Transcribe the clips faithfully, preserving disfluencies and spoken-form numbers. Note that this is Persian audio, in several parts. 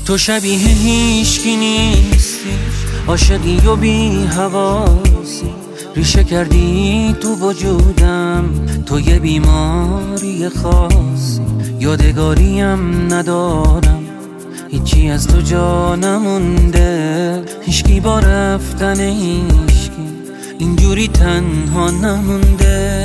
تو شبیه هیچکی نیستی، عاشقی و بی حواسی، ریشه کردی تو وجودم، تو یه بیماری خاصی. یادگاریم ندارم، هیچی از تو جا نمونده، هیچکی با رفتن هیچکی اینجوری تنها نمونده.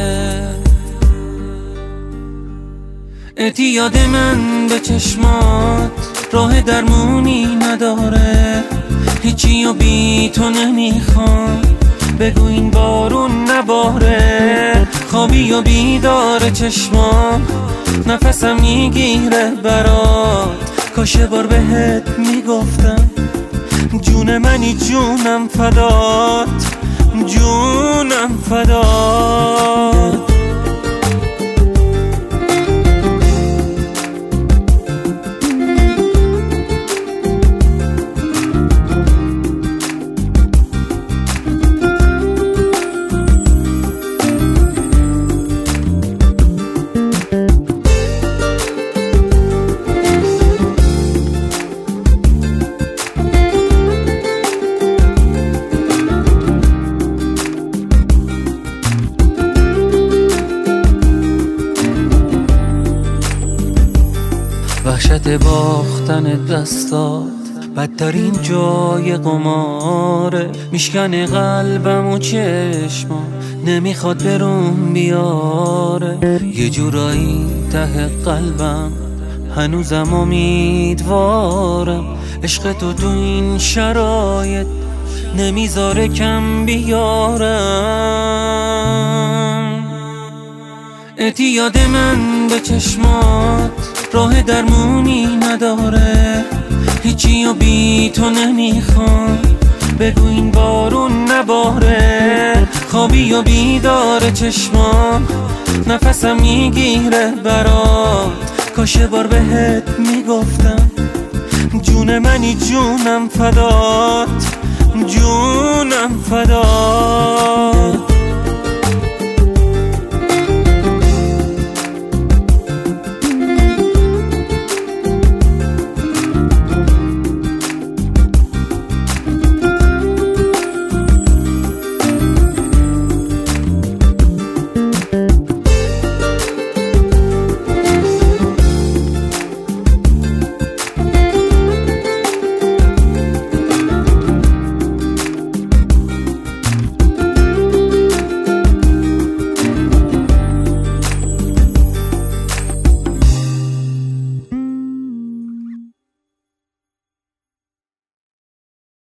اعتیاد من به چشمات راه درمونی نداره، هیچی و بی تو نمیخوام، بگو این بارون نباره. خوابی و بیدار چشمام، نفسم میگیره برات، کاش بار بهت میگفتم جون منی جونم فدات، جونم فدات. وحشت باختن دستات بدترین جای قماره، میشکنه قلبم و چشمام، نمیخواد برون بیاره. یه جورایی ته قلبم هنوزم امیدوارم، عشق تو تو این شرایط نمیذاره کم بیارم. اعتیاد من به چشمات راه درمونی نداره، هیچی و بی تو نمیخوام، بگو این بارون نباره. خوابی و بیدار چشمام، نفسم میگیره برات، کاش بار بهت میگفتم جون منی جونم فدات، جونم فدات.